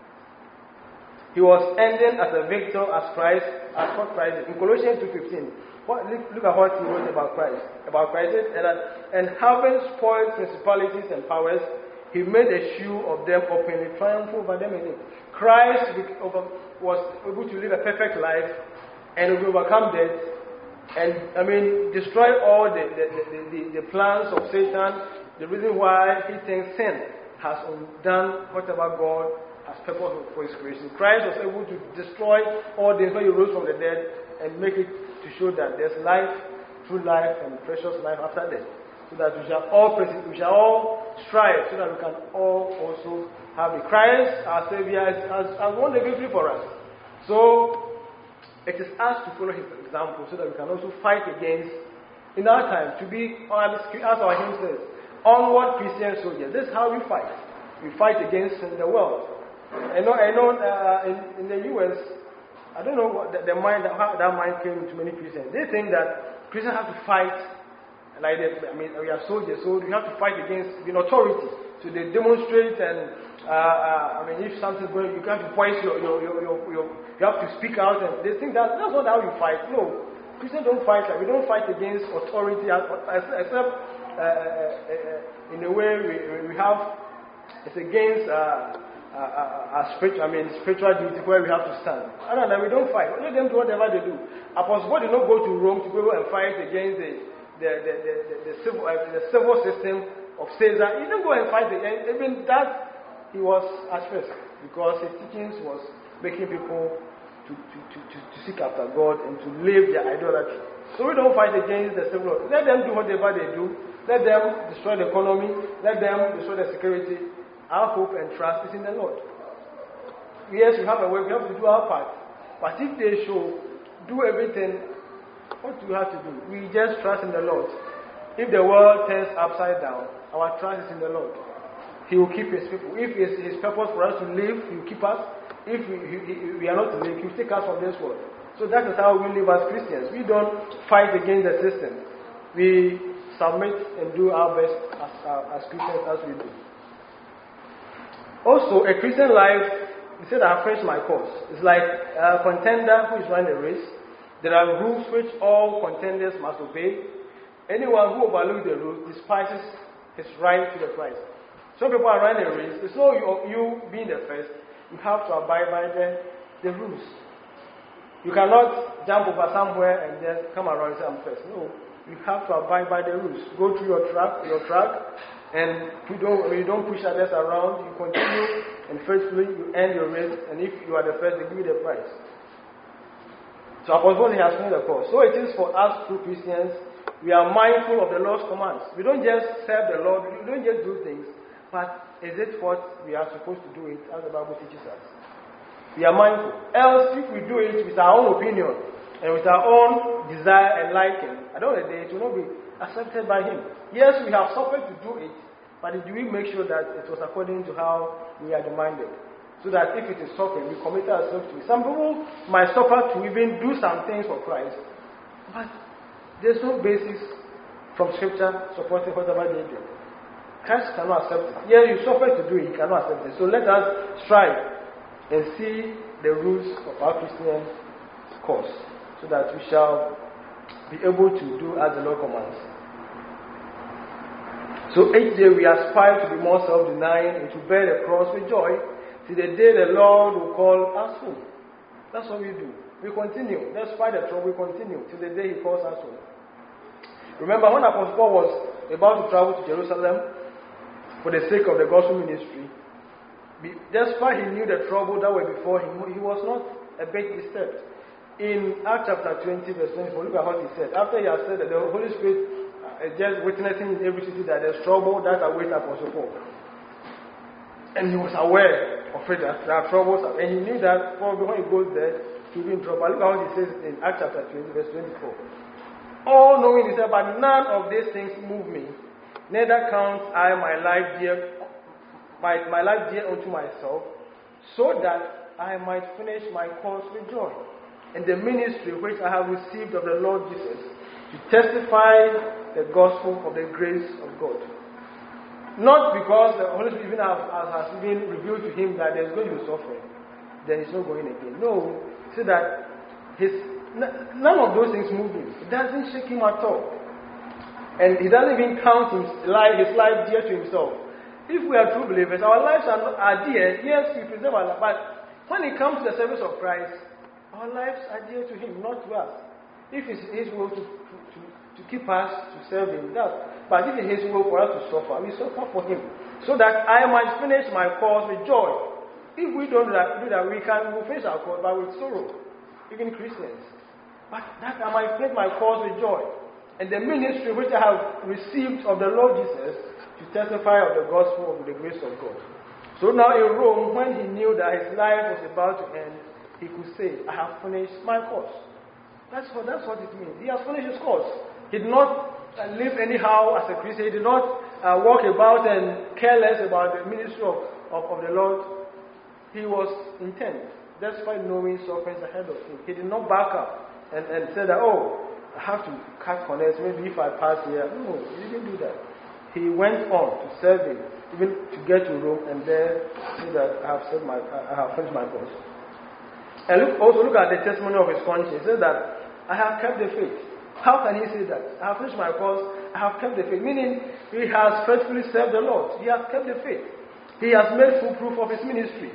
He was ending as a victor as Christ, as what Christ did. In Colossians two fifteen, what, look, look at what he wrote about Christ. About Christ, and, and having spoiled principalities and powers, he made a shoe of them openly, triumphant over them in it. Christ was able to live a perfect life and overcome death, and I mean destroy all the the, the, the the plans of Satan. The reason why he thinks sin has undone whatever God has purposed for his creation. Christ was able to destroy all this when he rose from the dead and make it to show that there's life, true life, and precious life after death. So that we shall all we shall all strive so that we can all also have the Christ, our Savior, has, has won the victory for us. So it is us to follow his example so that we can also fight against, in our time, to be, as our hymn says, onward Christian soldiers. This is how we fight. We fight against the world. I know, I know uh, in, in the U S, I don't know what the, the mind, how that mind came to many Christians. They think that Christians have to fight, like they, I mean, we are soldiers, so we have to fight against the authority. So they demonstrate and, uh, uh, I mean, if something's going, you have to voice your, your, your, your, your, you have to speak out, and they think that that's not how you fight. No, Christians don't fight like, we don't fight against authority, except uh, uh, uh, in a way we, we have, it's against uh, uh, uh, uh, spiritual, I mean, spiritual duty where we have to stand. Other than that, we don't fight. Let them do whatever they do. Apostle Paul did not go to Rome to go and fight against the, the, the, the, the, the, civil, uh, the civil system of Caesar. He didn't go and fight against, even that he was at first, because his teachings was making people to, to, to, to, to seek after God and to live their idolatry. So we don't fight against the civil. Let them do whatever they do. Let them destroy the economy. Let them destroy the security. Our hope and trust is in the Lord. Yes, we have a way. We have to do our part. But if they should do everything, what do we have to do? We just trust in the Lord. If the world turns upside down, our trust is in the Lord. He will keep his people. If it's his purpose for us to live, he will keep us. If we, he, we are not to live, he will take us from this world. So that is how we live as Christians. We don't fight against the system. We submit and do our best as, uh, as Christians as we do. Also, a Christian life, he said, I have finished my course. It's like a contender who is running a race. There are rules which all contenders must obey. Anyone who overlooks the rules despises his right to the prize. Some people are running a race. It's not you, you being the first. You have to abide by the, the rules. You cannot jump over somewhere and then come around and say, I'm first. No. You have to abide by the rules. Go through your track, your track, and you don't, you don't push others around. You continue, and faithfully you end your race. And if you are the first, they give you the prize. So Apostle Paul has made the course. So it is for us true Christians. We are mindful of the Lord's commands. We don't just serve the Lord. We don't just do things. But is it what we are supposed to do it as the Bible teaches us? We are mindful. Else, if we do it with our own opinion and with our own desire and liking, at the end of the day, it will not be accepted by Him. Yes, we have suffered to do it, but do we make sure that it was according to how we are demanded? So that if it is suffering, we commit ourselves to it. Some people might suffer to even do some things for Christ, but there's no basis from Scripture supporting whatever they do. Christ cannot accept it. Yeah, you suffer to do it, He cannot accept it. So let us strive and see the rules of our Christian course, so that we shall be able to do as the Lord commands. So each day we aspire to be more self-denying and to bear the cross with joy, till the day the Lord will call us home. That's what we do. We continue. Despite the trouble, we continue till the day He calls us home. Remember when Apostle Paul was about to travel to Jerusalem for the sake of the gospel ministry, despite he knew the trouble that were before him, he was not a bit disturbed. In Acts chapter twenty, verse twenty-four, look at what he said. After he had said that the Holy Spirit is just witnessing in every city that there's trouble that awaits Apostle Paul. And he was aware of it, that there are troubles, and he knew that probably when he goes there, he'll be in trouble. Look at what he says in Acts chapter twenty, verse twenty-four. All knowing, he said, but none of these things move me, neither count I my life dear My, my life dear unto myself, so that I might finish my course with joy, and the ministry which I have received of the Lord Jesus, to testify the gospel of the grace of God. Not because the Holy Spirit even has, has been revealed to him that there's going to be suffering, then he's not going again. No, so that his none of those things move him. It doesn't shake him at all, and he doesn't even count his life, his life dear to himself. If we are true believers, our lives are, not, are dear. Yes, we preserve our life. But when it comes to the service of Christ, our lives are dear to Him, not to us. If it's His will to, to, to keep us to serve Him, that. But if it's His will for us to suffer, we suffer for Him. So that I might finish my course with joy. If we don't do that, do that we can we'll finish our course, but with sorrow. Even Christians. But that I might finish my course with joy. And the ministry which I have received of the Lord Jesus, to testify of the gospel of the grace of God. So now in Rome, when he knew that his life was about to end, he could say, I have finished my course. That's what, that's what it means. He has finished his course. He did not uh, live anyhow as a Christian. He did not uh, walk about and care less about the ministry of, of, of the Lord. He was intent, despite knowing sufferings ahead of him. He did not back up and, and say that, oh, I have to cut corners, maybe if I pass here. No, he didn't do that. He went on to serve him, even to get to Rome, and there see that I have served my, I have finished my course. And look, also look at the testimony of his conscience. He says that I have kept the faith. How can he say that? I have finished my course. I have kept the faith. Meaning he has faithfully served the Lord. He has kept the faith. He has made full proof of his ministry.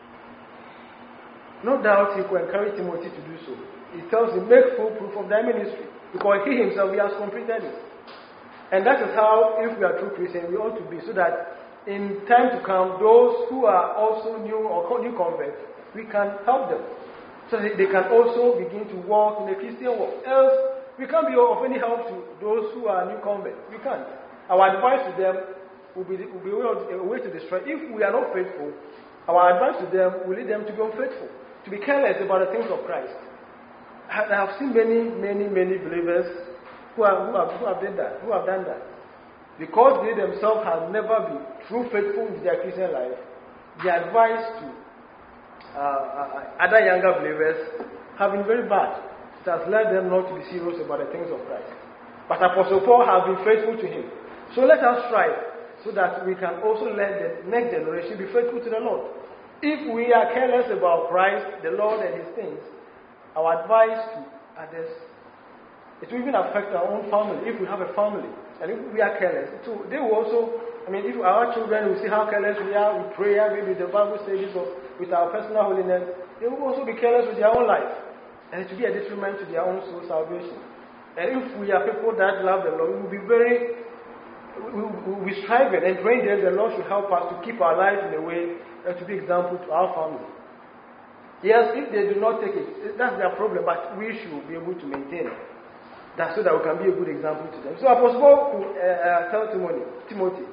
No doubt he could encourage Timothy to do so. He tells him, make full proof of thy ministry, because he himself he has completed it. And that is how, if we are true Christians, we ought to be, so that in time to come, those who are also new or new converts, we can help them, so that they can also begin to walk in the Christian walk. Else, we can't be of any help to those who are new converts. We can't. Our advice to them will be, will be a way to destroy. If we are not faithful, our advice to them will lead them to be unfaithful, to be careless about the things of Christ. I have seen many, many, many believers Who have, who, have, who have done that, who have done that. Because they themselves have never been true faithful in their Christian life, the advice to uh, uh, other younger believers have been very bad. It has led them not to be serious about the things of Christ. But Apostle Paul has been faithful to him. So let us strive so that we can also let the next generation be faithful to the Lord. If we are careless about Christ, the Lord, and His things, our advice to others. It will even affect our own family, if we have a family. And if we are careless, too, they will also, I mean, if our children will see how careless we are with prayer, maybe the Bible says this, or with our personal holiness, they will also be careless with their own life. And it will be a detriment to their own soul salvation. And if we are people that love the Lord, we will be very, we will be striving and praying that the Lord should help us to keep our life in a way that to be example to our family. Yes, if they do not take it, that's their problem, but we should be able to maintain it. That's so that we can be a good example to them. So Apostle Paul could uh, uh, tell Timothy, Timothy,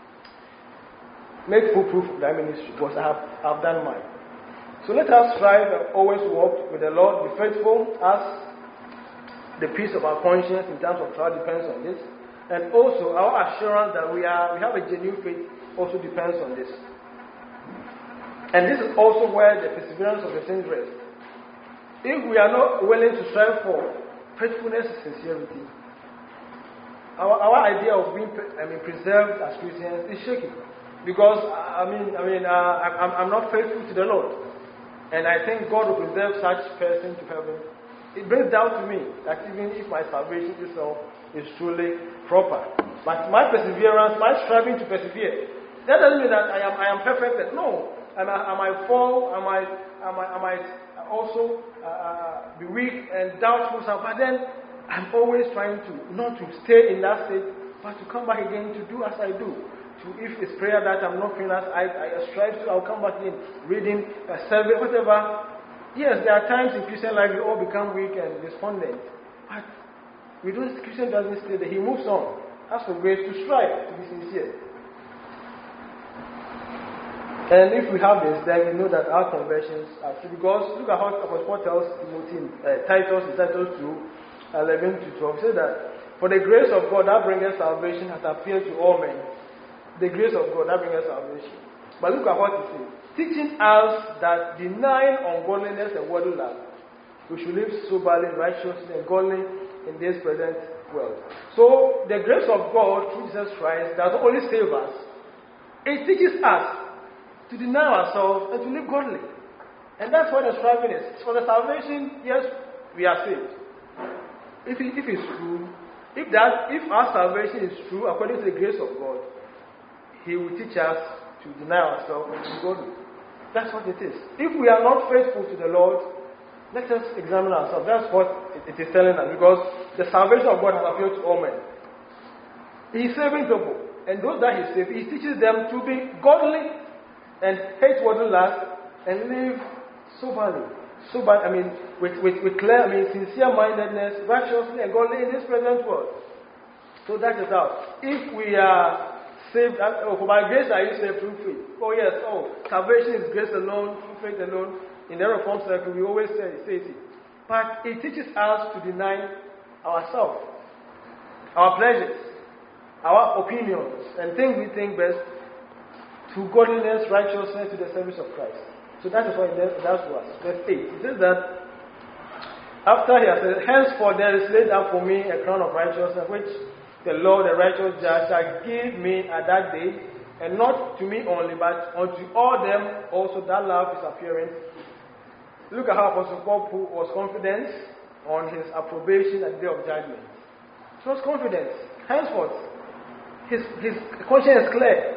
make full proof of thy ministry, because I have, I have done mine. So let us strive and always walk with the Lord, be faithful, as the peace of our conscience in terms of trial depends on this. And also our assurance that we are we have a genuine faith also depends on this. And this is also where the perseverance of the saints rests. If we are not willing to strive for faithfulness and sincerity, our, our idea of being I mean, preserved as Christians is shaky. Because, I mean, I mean, uh, I'm, I'm not faithful to the Lord. And I think God will preserve such person to heaven. It brings doubt to me that even if my salvation itself is truly proper. But my perseverance, my striving to persevere, that doesn't mean that I am I am perfected. No. I, I might fall, I might, I might, I might also uh, be weak and doubtful, but then I'm always trying to, not to stay in that state, but to come back again to do as I do. To, if it's prayer that I'm not feeling as I, I strive to, I'll come back in, reading, uh, serving, whatever. Yes, there are times in Christian life we all become weak and despondent, but we don't, Christian doesn't stay there, he moves on. Ask for grace to strive, to be sincere. And if we have this, then we know that our conversions are true. Because look at how Apostle Paul tells Timothy, uh, Titus, in Titus two, eleven to twelve, says that, for the grace of God that bringeth salvation has appeared to all men. The grace of God that bringeth salvation. But look at what he says. Teaching us that denying ungodliness and worldly lust, we should live soberly, righteously, and godly in this present world. So the grace of God through Jesus Christ does not only save us, it teaches us to deny ourselves and to live godly. And that's what the striving is. For the salvation, yes, we are saved. If, it, if it's true, if that, if our salvation is true according to the grace of God, He will teach us to deny ourselves and to be godly. That's what it is. If we are not faithful to the Lord, let us examine ourselves. That's what it, it is telling us. Because the salvation of God has appeared to all men. He is saving people. And those that He saves, He teaches them to be godly and hate worldly lust and live soberly. Sober, I mean, with, with, with clear, I mean, sincere mindedness, righteously and godly in this present world. So that is how. If we are saved, oh, for by grace are you saved through faith. Oh yes, oh, salvation is grace alone, through faith alone. In the Reformed circle, we always say, say it. But it teaches us to deny ourselves, our pleasures, our opinions, and things we think best, to godliness, righteousness, to the service of Christ. So that is what it does to us. Verse eight. It says that, after he has said, henceforth there is laid up for me a crown of righteousness, which the Lord, the righteous judge, shall give me at that day, and not to me only, but unto all them also that love is appearing. Look at how Apostle Paul was confident on his approbation at the day of judgment. He was confident. Henceforth, his, his conscience is clear.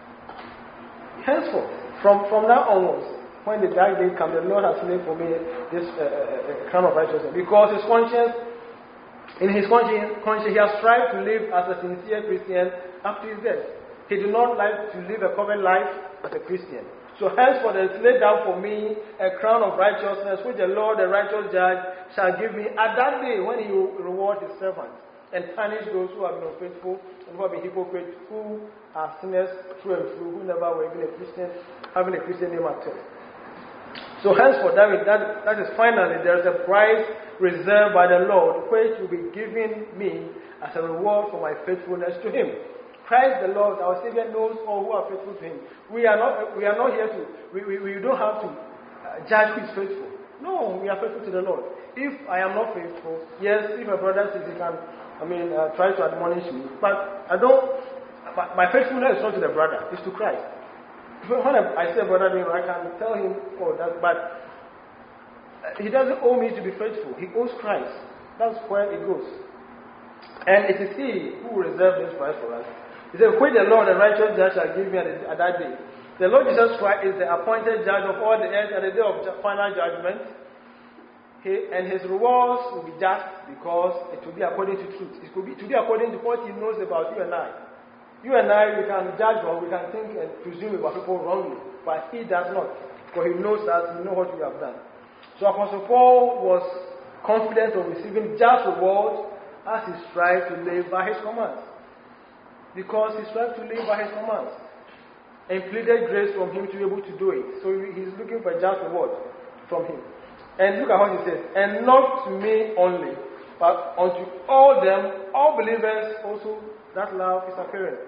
Henceforth, from, from now onwards, when the dark day comes, the Lord has made for me this uh, uh, crown of righteousness. Because his conscience, in his conscience, conscience, he has strived to live as a sincere Christian up to his death. He did not like to live a covenant life as a Christian. So henceforth there is laid down for me a crown of righteousness, which the Lord, the righteous judge, shall give me at that day when he will reward his servants and punish those who have been unfaithful and who have been hypocrites, who are sinners through and through, who never were even a Christian, having a Christian name at all. So henceforth, that, that, that is finally, there is a prize reserved by the Lord, which will be given me as a reward for my faithfulness to Him. Christ the Lord, our Savior, knows all who are faithful to Him. We are not, we are not here to, we, we, we don't have to uh, judge who is faithful. No, we are faithful to the Lord. If I am not faithful, yes, if a brother says he can, I mean, uh, try to admonish me, but I don't, my, my faithfulness is not to the brother, it's to Christ. When I say brother, I can tell him, oh, that, but he doesn't owe me to be faithful. He owes Christ. That's where it goes. And it is he who reserved this prize for us. He said, "Quit the Lord, the righteous judge shall give me at, the, at that day." The Lord Jesus Christ is the appointed judge of all the earth at the day of final judgment. He, and his rewards will be just because it will be according to truth. It will be, it will be according to what he knows about you and I. You and I, we can judge or we can think and presume about people wrongly. But he does not. For he knows us, he knows what we have done. So Apostle Paul was confident of receiving just reward as he strived to live by his commands. Because he strived to live by his commands. And pleaded grace from him to be able to do it. So he's looking for just reward from him. And look at what he says. "And not to me only, but unto all them, all believers also, that love is apparent."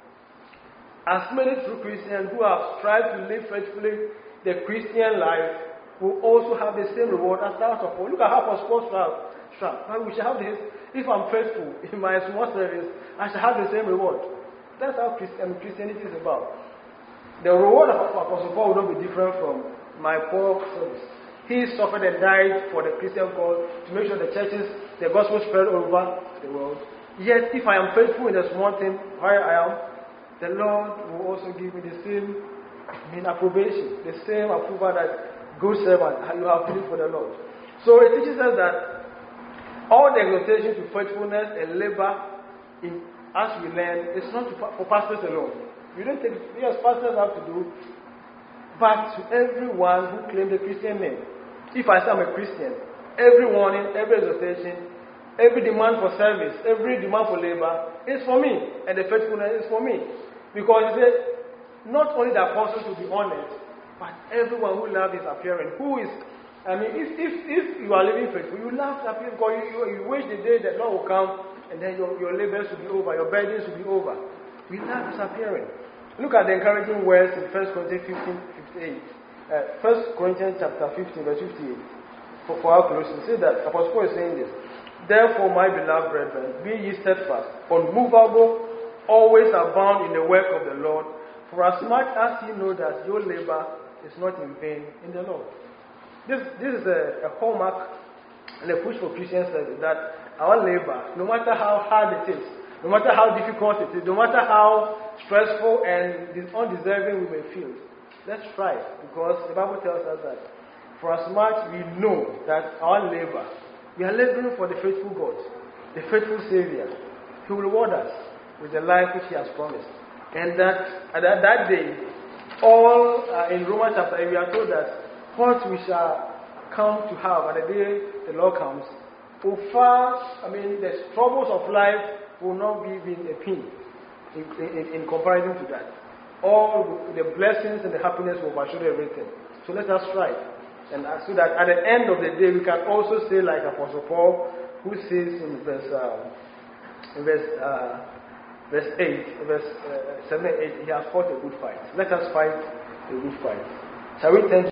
As many true Christians who have strived to live faithfully the Christian life will also have the same reward as that of Paul. Look at how Apostle Paul strived. We shall have this. If I'm faithful in my small service, I shall have the same reward. That's how Christian, Christianity is about. The reward of Apostle Paul will not be different from my poor service. He suffered and died for the Christian cause to make sure the churches, the gospel spread over the world. Yet, if I am faithful in the small thing where I am, the Lord will also give me the same I mean, approbation, the same approval that good servant you have done for the Lord. So it teaches us that all the exhortation to faithfulness and labor in, as we learn, is not to, for pastors alone. We don't take, yes, pastors have to do, but to everyone who claims the Christian name. If I say I'm a Christian, every warning, every exhortation, every demand for service, every demand for labor is for me, and the faithfulness is for me. Because he said, not only the apostles will be honored, but everyone who loves his appearing, who is, I mean, if if, if you are living faithful, you love his appearing, because you, you, you wish the day that Lord will come, and then your, your labors will be over, your burdens will be over. We love his appearing. Look at the encouraging words in First Corinthians fifteen, fifty-eight. Uh, First Corinthians chapter fifteen, verse fifty-eight. For, for our closing, see that Apostle Paul is saying this. "Therefore, my beloved brethren, be ye steadfast, unmovable, always abound in the work of the Lord, for as much as ye know that your labor is not in vain in the Lord." This, this is a, a hallmark and a push for Christian service, that our labor, no matter how hard it is, no matter how difficult it is, no matter how stressful and undeserving we may feel, let's try, because the Bible tells us that for as much we know that our labor, we are laboring for the faithful God, the faithful Savior. He will reward us with the life which He has promised. And that at that, that day, all uh, in Romans chapter eight, we are told that what we shall come to have at the day the Lord comes, will far, I mean, the troubles of life will not be in a pin in, in, in comparison to that. All the blessings and the happiness will overshadow everything. So let us strive. And so that at the end of the day, we can also say like Apostle Paul, who says in verse, uh, in verse, uh, verse eight, verse uh, seven and eight, he has fought a good fight. Let us fight a good fight. Shall we thank